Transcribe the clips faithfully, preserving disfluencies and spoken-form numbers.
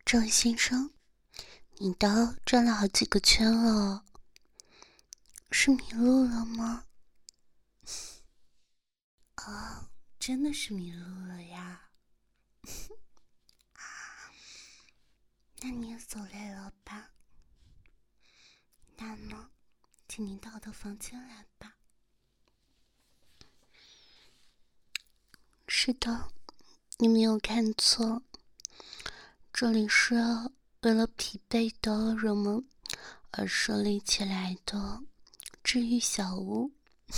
这位先生，你都转了好几个圈了，是迷路了吗？哦，真的是迷路了呀。那你也走累了吧？那么，请你到我的房间来吧。是的，你没有看错，这里是为了疲惫的人们而设立起来的治愈小屋。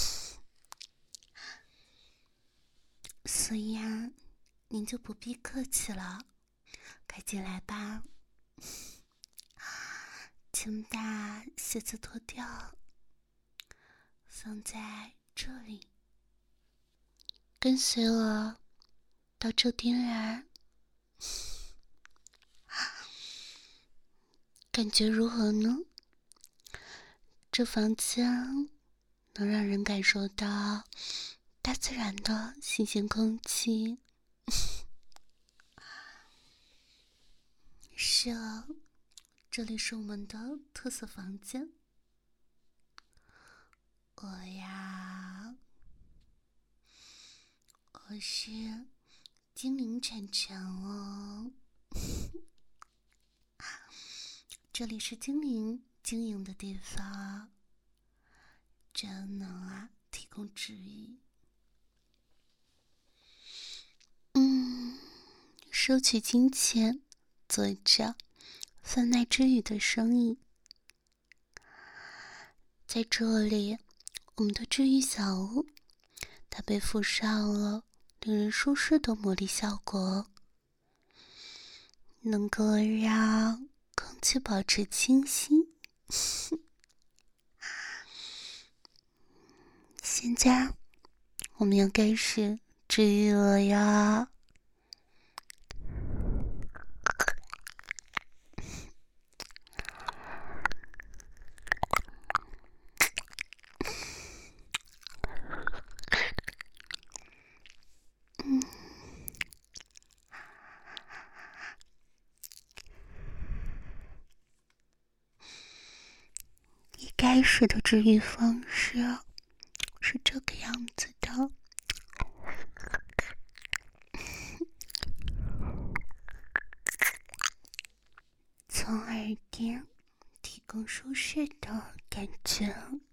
所以啊，您就不必客气了，快进来吧。请把鞋子脱掉，放在这里，跟随我到这边来。感觉如何呢？这房间能让人感受到大自然的新鲜空气。是啊，这里是我们的特色房间。我呀，我是精灵晨晨哦。这里是精灵经营的地方，真能啊提供治愈。嗯，收取金钱，做着贩卖治愈的生意。在这里，我们的治愈小屋，它被附上了令人舒适的魔力效果，能够让空气保持清新。现在，我们要开始治愈了呀！嗯，一开始的治愈方式是这个样子的。从耳边提供舒适的感觉，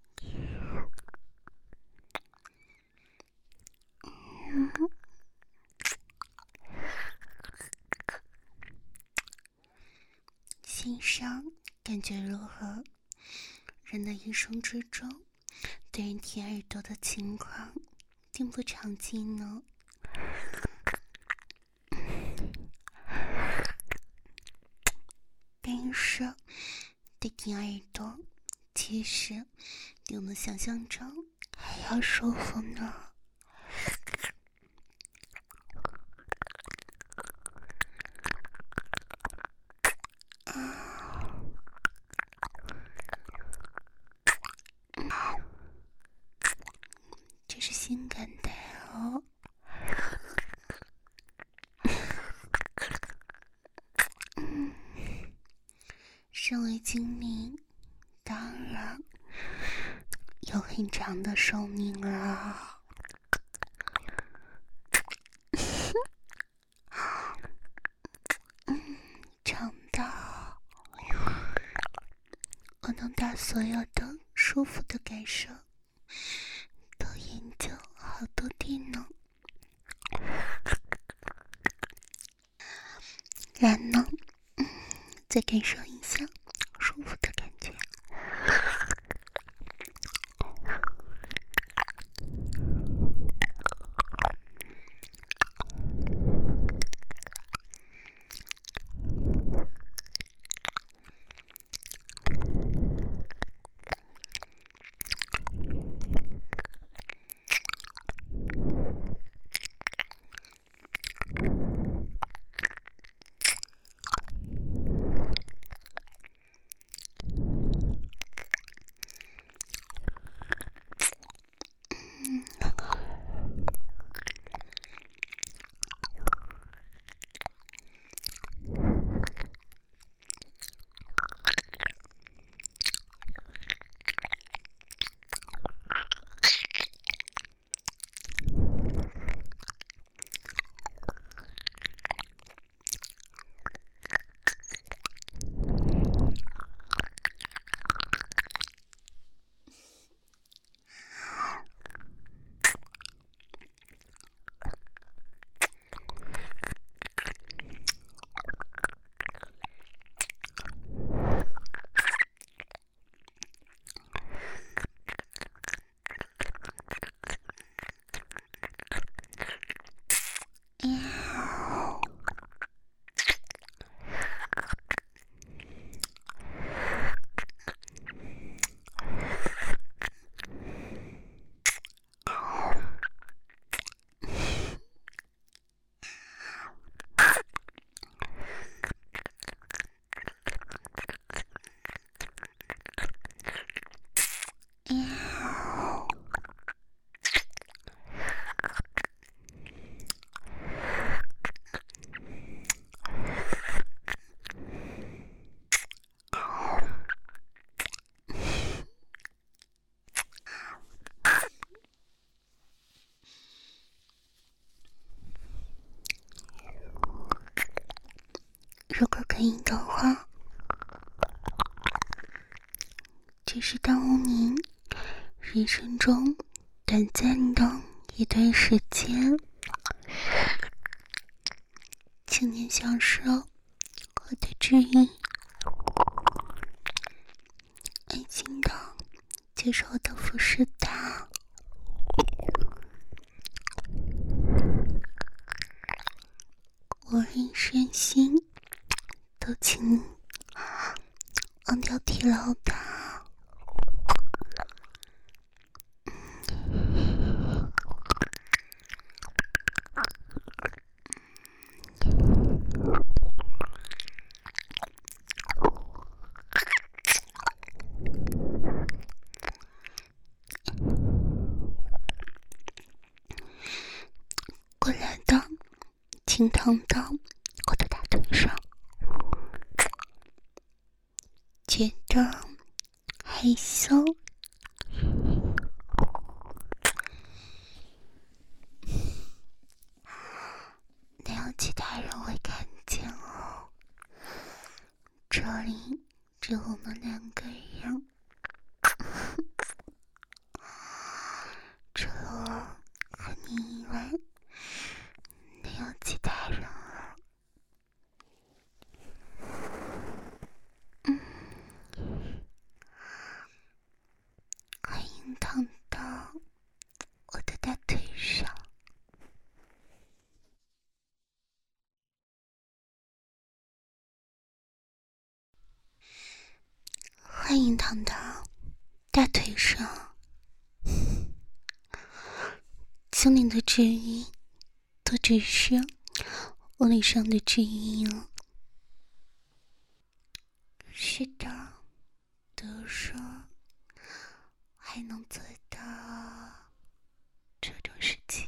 嗯，先生感觉如何？人的一生之中，对人舔耳朵的情况并不常见呢。但是，对舔耳朵，其实比我们想象中还要舒服呢。这是性感带哦。身为精灵，当然有很长的寿命啊。长到我能把所有的舒服的感受都研究好多遍呢。然呢，嗯，再感受一下舒服的感觉。 如果可以的话，只是耽误您人生中短暂的一段时间，请您享受我的治愈，安心的接受我的服侍吧。我人身心都请你忘掉疲劳吧。过来的，请躺到我的大腿上，觉得害羞，没有其他人会看见哦，这里只有我们两个人，除了我和你以外，没有其他人了。嗯，欢迎躺到我的大腿上，欢迎躺到大腿上，心灵的治愈都只是物理上的治愈哦。是的，都说还能做到这种事情。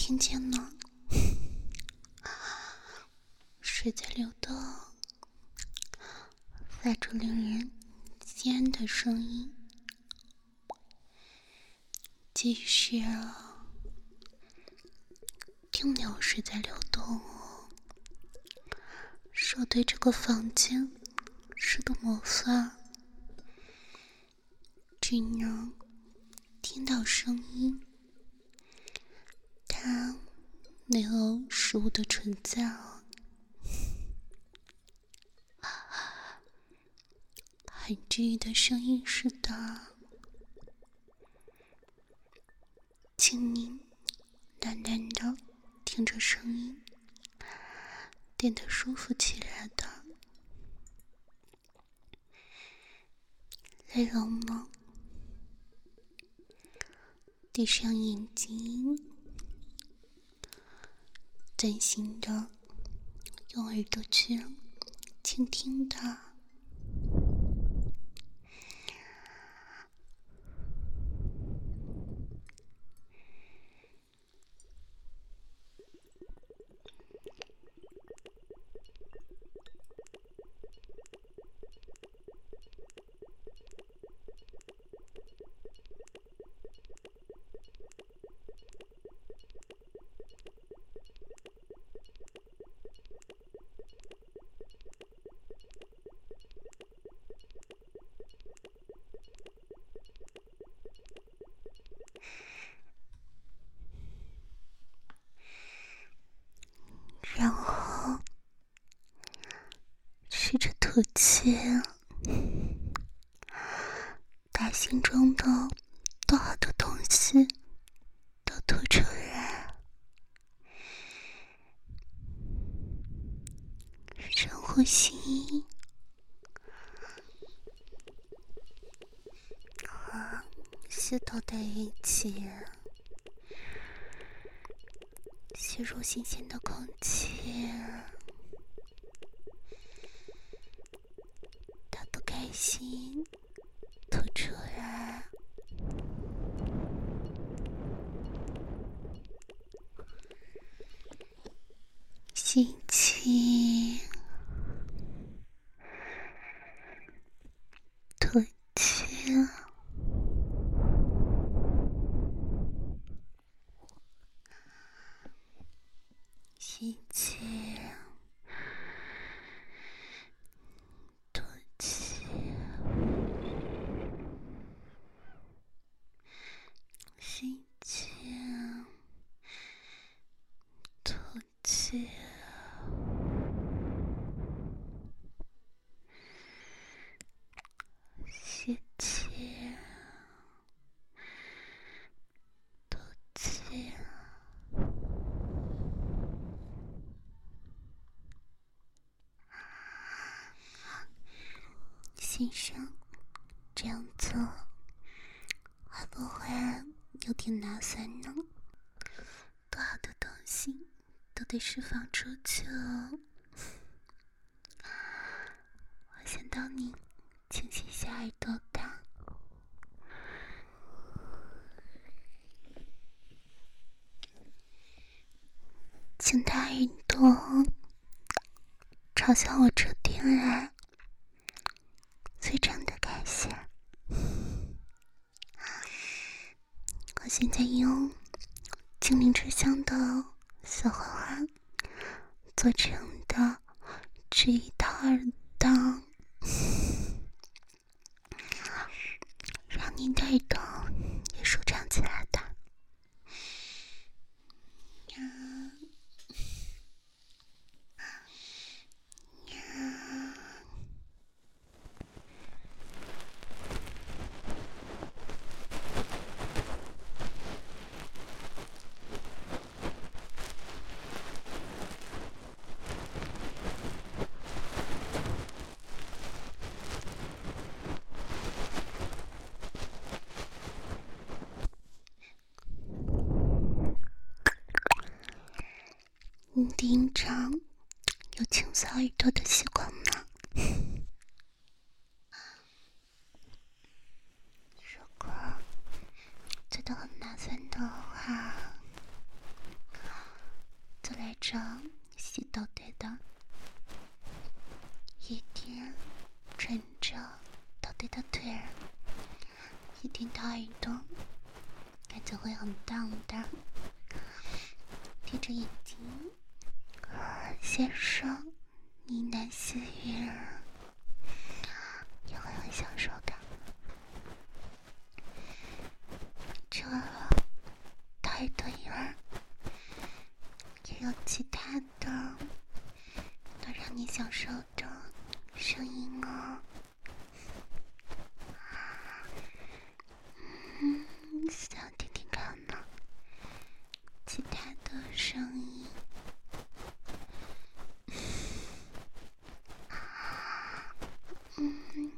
听见呢？水在流动，发出令人心安的声音。继续啊，听流水在流动哦。手对这个房间施的魔法，只能听到声音，它没有食物的存在哦。很治愈的声音，是的，请你淡淡的听着声音，变得舒服起来的。累了吗？闭上眼睛，专心的用耳朵去倾听它。然后试着吐气，把心中的不好的东西都吐出来。深呼吸，和吸头在一起，吸入新鲜的空气。他不开心，吐出来。吸气，吐气。吸气，吐气，吸气，吐气，吸气，吐气。先生，这样做会不会有点拿酸呢？不好的东西都得释放出去哦。我先帮你清洗一下耳朵吧。请把耳朵朝向我这边来，非常的感谢。我现在用精灵之乡的小花花做成的这一套耳刀，让你的耳朵也舒畅起来的。你平常有清扫耳朵的习惯吗？如果觉得很麻烦的话， 的腿儿一听到耳朵，感觉会很荡荡。闭着眼睛，先说呢喃细语，也会很享受的。除了大耳朵以外，也有其他的能让你享受的声音哦。嗯，想听听看呢，其他的声音。嗯。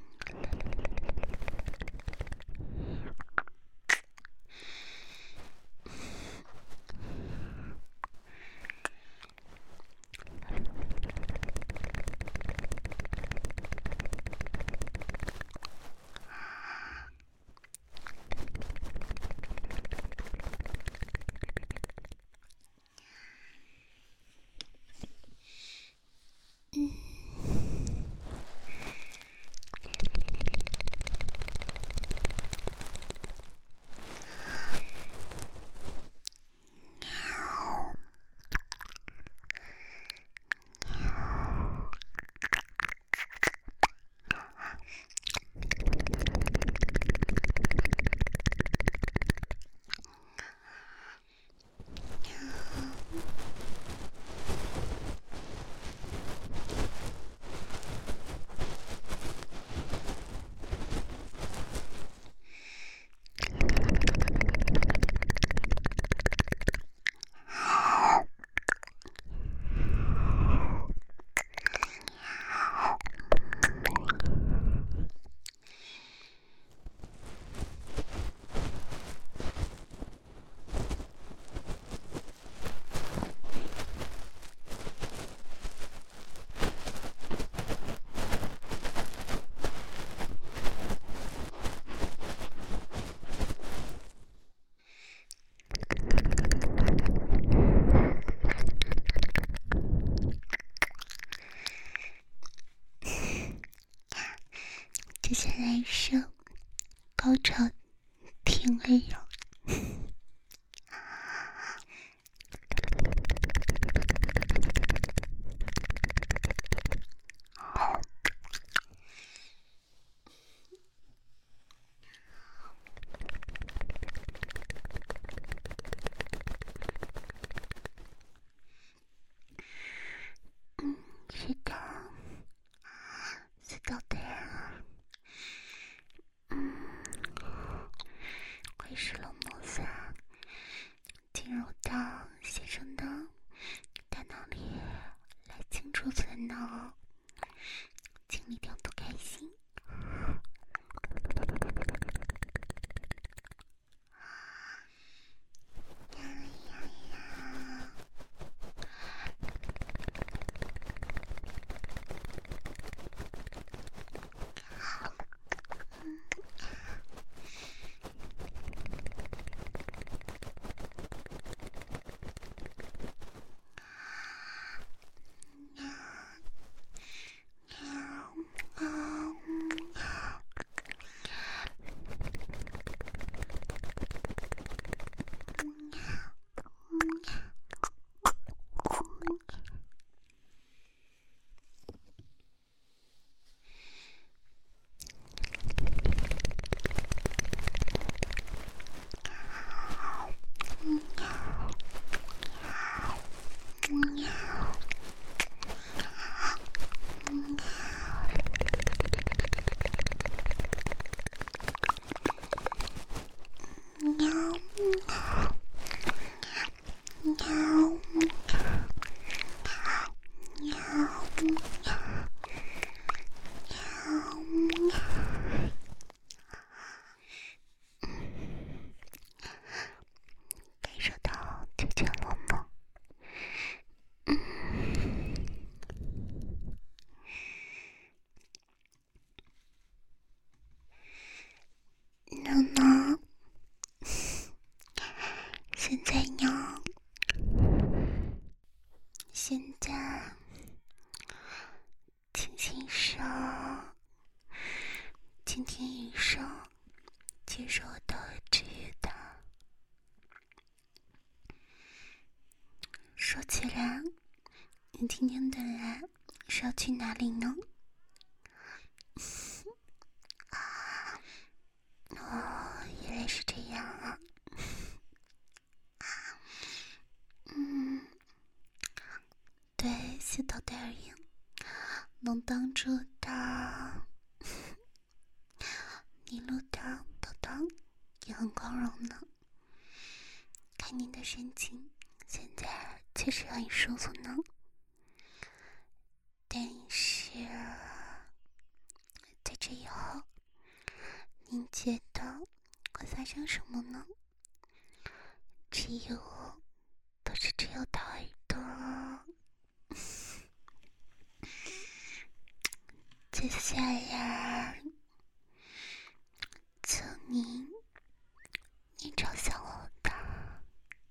接下来是高潮听内容。嗯，是的，是的的。嗯，会使冷漠色进入到先生的大脑里来清除烦恼，请你调度开心。呀呀呀！ 女生接受到治愈的。说起来，你今天本来是要去哪里呢？哦，原来是这样啊。嗯，对洗头的而言，能帮助到你录的头头也很光荣呢。看你的神情，现在确实很舒服呢。但是在这以后，您觉得会发生什么呢？只有，都是只有大耳朵。接下来，请您，你朝向我吧。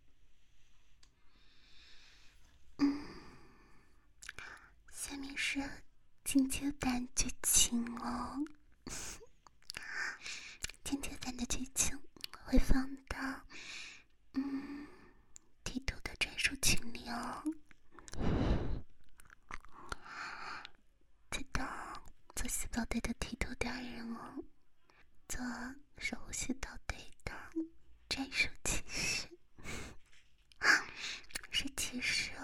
嗯，下面是进阶版剧情哦。进阶版的剧情会放到嗯地图的专属群里哦。记得做细胞队的地图达人哦，做守护细胞队的专属骑士，是骑士